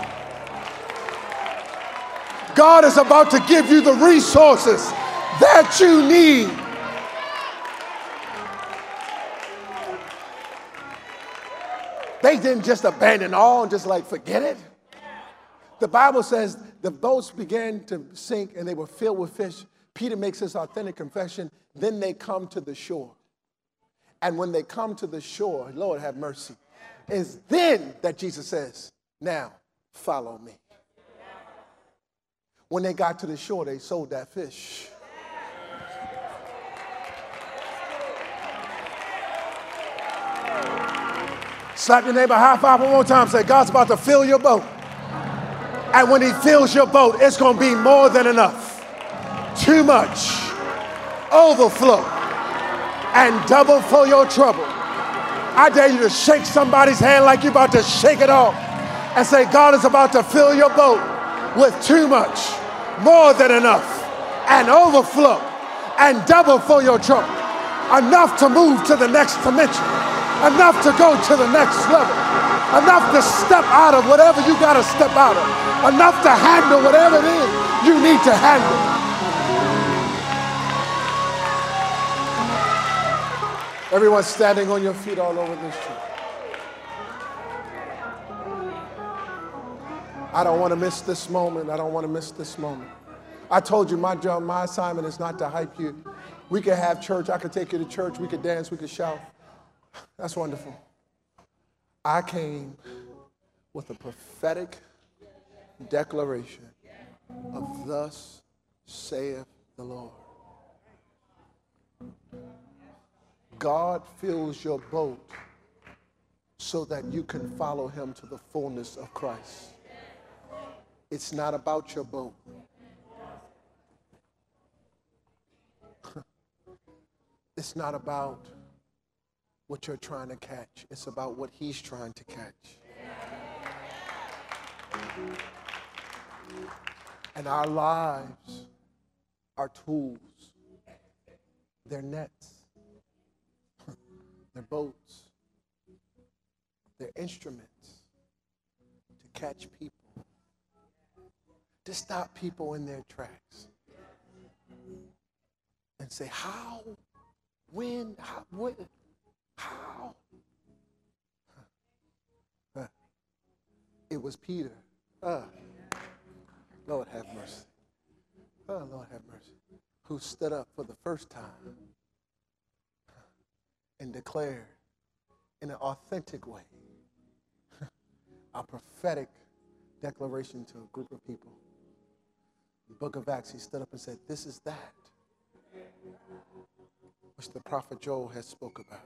God is about to give you the resources that you need. They didn't just abandon all and just like forget it. The Bible says the boats began to sink and they were filled with fish. Peter makes this authentic confession. Then they come to the shore. And when they come to the shore, Lord have mercy, it's then that Jesus says, now follow me. When they got to the shore, they sold that fish. Slap your neighbor high five one more time. Say, God's about to fill your boat. And when he fills your boat, it's going to be more than enough. Too much. Overflow. And double for your trouble. I dare you to shake somebody's hand like you're about to shake it off. And say, God is about to fill your boat with too much. More than enough. And overflow. And double for your trouble. Enough to move to the next dimension. Enough to go to the next level. Enough to step out of whatever you got to step out of. Enough to handle whatever it is you need to handle. Everyone standing on your feet all over this church. I don't want to miss this moment. I don't want to miss this moment. I told you my job, my assignment is not to hype you. We could have church. I could take you to church. We could dance. We could shout. That's wonderful. I came with a prophetic declaration of thus saith the Lord. God fills your boat so that you can follow him to the fullness of Christ. It's not about your boat. It's not about what you're trying to catch. It's about what he's trying to catch. And our lives are tools. They're nets. They're boats. They're instruments to catch people. To stop people in their tracks. And say, how? When? How? What? How? Huh. It was Peter. Uh, Lord have mercy. Oh, Lord have mercy. Who stood up for the first time and declared in an authentic way a prophetic declaration to a group of people. In the book of Acts, he stood up and said, this is that which the prophet Joel has spoke about.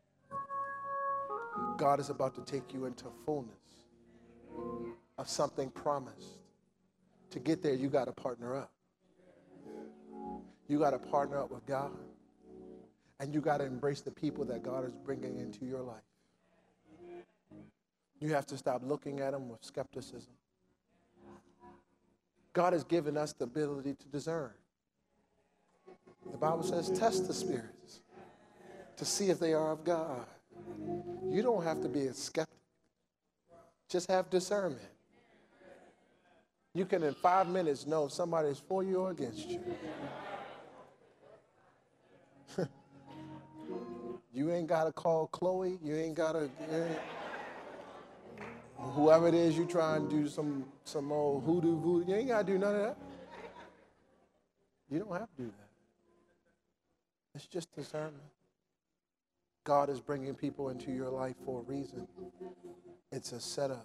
God is about to take you into fullness of something promised. To get there, you got to partner up. You got to partner up with God. And you got to embrace the people that God is bringing into your life. You have to stop looking at them with skepticism. God has given us the ability to discern. The Bible says, test the spirits to see if they are of God. You don't have to be a skeptic. Just have discernment. You can in five minutes know if somebody is for you or against you. You ain't got to call Chloe. You ain't got to, whoever it is you try and do some, some old hoodoo voodoo. You ain't got to do none of that. You don't have to do that. It's just discernment. God is bringing people into your life for a reason. It's a setup.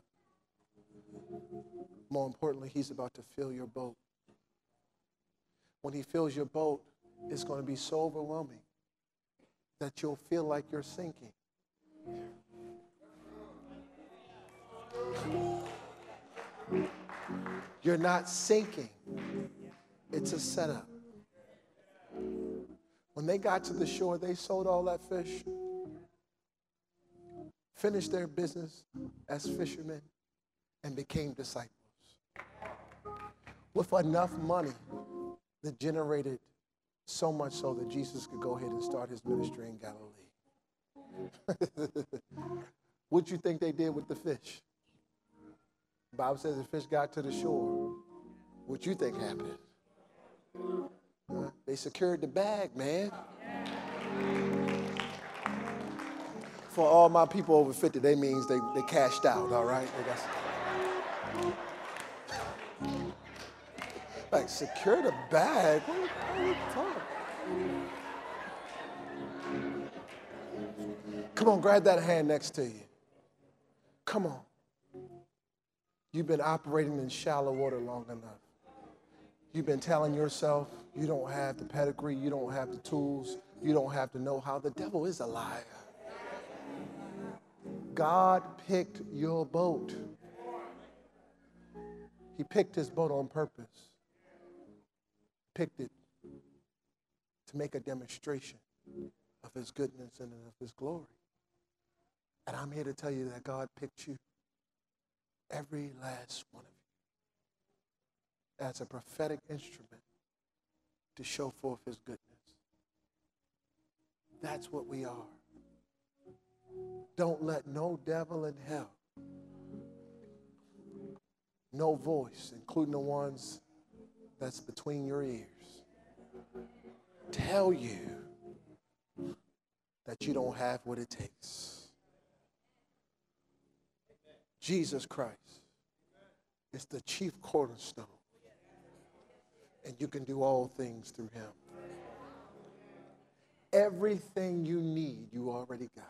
More importantly, he's about to fill your boat. When he fills your boat, it's going to be so overwhelming that you'll feel like you're sinking. You're not sinking. It's a setup. When they got to the shore, they sold all that fish, finished their business as fishermen, and became disciples. With enough money that generated so much so that Jesus could go ahead and start his ministry in Galilee. What you think they did with the fish? The Bible says the fish got to the shore. What you think happened? Huh? They secured the bag, man. For all my people over fifty, that means they, they cashed out, all right? They got, like, secure the bag? What are you talking? Come on, grab that hand next to you. Come on. You've been operating in shallow water long enough. You've been telling yourself you don't have the pedigree, you don't have the tools, you don't have the know-how. The devil is a liar. God picked your boat. He picked his boat on purpose. Picked it to make a demonstration of his goodness and of his glory. And I'm here to tell you that God picked you, every last one of you, as a prophetic instrument to show forth his goodness. That's what we are. Don't let no devil in hell, no voice, including the ones that's between your ears, tell you that you don't have what it takes. Jesus Christ is the chief cornerstone, and you can do all things through him. Everything you need, you already got.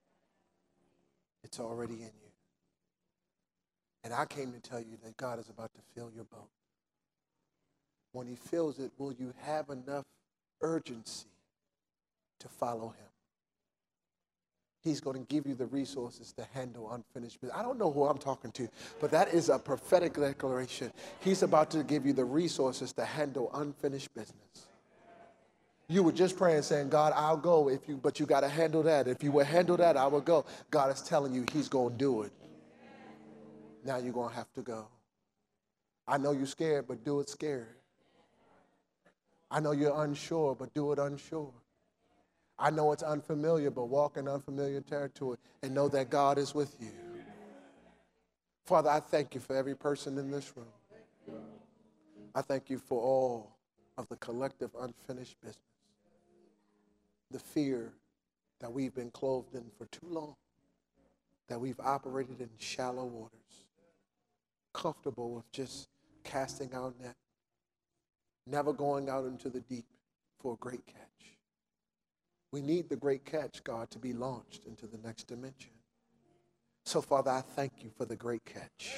It's already in you. And I came to tell you that God is about to fill your boat. When he fills it, will you have enough urgency to follow him? He's going to give you the resources to handle unfinished business. I don't know who I'm talking to, but that is a prophetic declaration. He's about to give you the resources to handle unfinished business. You were just praying saying, God, I'll go, if you, but you got to handle that. If you will handle that, I will go. God is telling you he's going to do it. Now you're going to have to go. I know you're scared, but do it scared. I know you're unsure, but do it unsure. I know it's unfamiliar, but walk in unfamiliar territory and know that God is with you. Father, I thank you for every person in this room. I thank you for all of the collective unfinished business. The fear that we've been clothed in for too long, that we've operated in shallow waters, comfortable with just casting our net, never going out into the deep for a great catch. We need the great catch, God, to be launched into the next dimension. So, Father, I thank you for the great catch.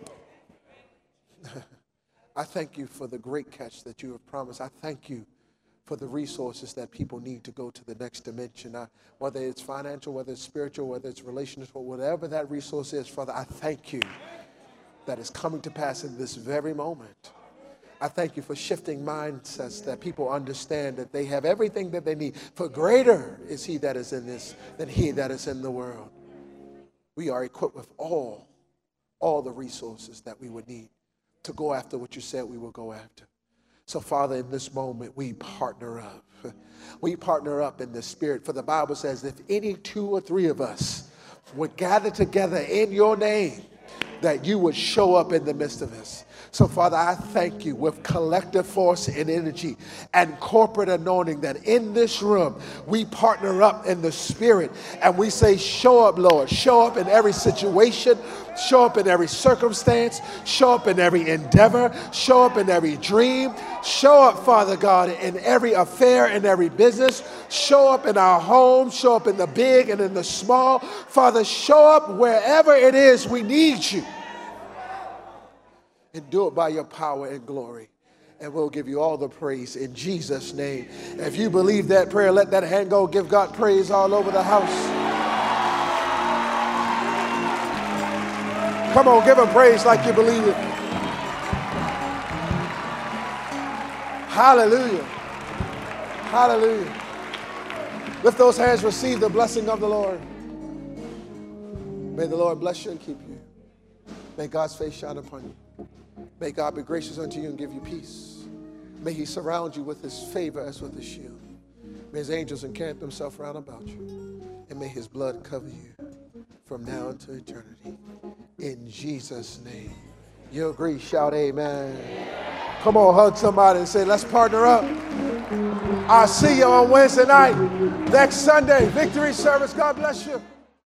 I thank you for the great catch that you have promised. I thank you for the resources that people need to go to the next dimension. I, whether it's financial, whether it's spiritual, whether it's relational, whatever that resource is, Father, I thank you that is coming to pass in this very moment. I thank you for shifting mindsets that people understand that they have everything that they need. For greater is he that is in this than he that is in the world. We are equipped with all, all the resources that we would need to go after what you said we will go after. So, Father, in this moment, we partner up. We partner up in the Spirit. For the Bible says, if any two or three of us would gather together in your name, that you would show up in the midst of us. So, Father, I thank you with collective force and energy and corporate anointing that in this room we partner up in the Spirit and we say, show up, Lord. Show up in every situation. Show up in every circumstance. Show up in every endeavor. Show up in every dream. Show up, Father God, in every affair, in every business. Show up in our home. Show up in the big and in the small. Father, show up wherever it is we need you. And do it by your power and glory. And we'll give you all the praise in Jesus' name. If you believe that prayer, let that hand go. Give God praise all over the house. Come on, give him praise like you believe it. Hallelujah. Hallelujah. Lift those hands, receive the blessing of the Lord. May the Lord bless you and keep you. May God's face shine upon you. May God be gracious unto you and give you peace. May he surround you with his favor as with a shield. May his angels encamp themselves round about you. And may his blood cover you from now unto eternity. In Jesus' name. You agree? Shout amen. Come on, hug somebody and say, let's partner up. I'll see you on Wednesday night. Next Sunday, victory service. God bless you.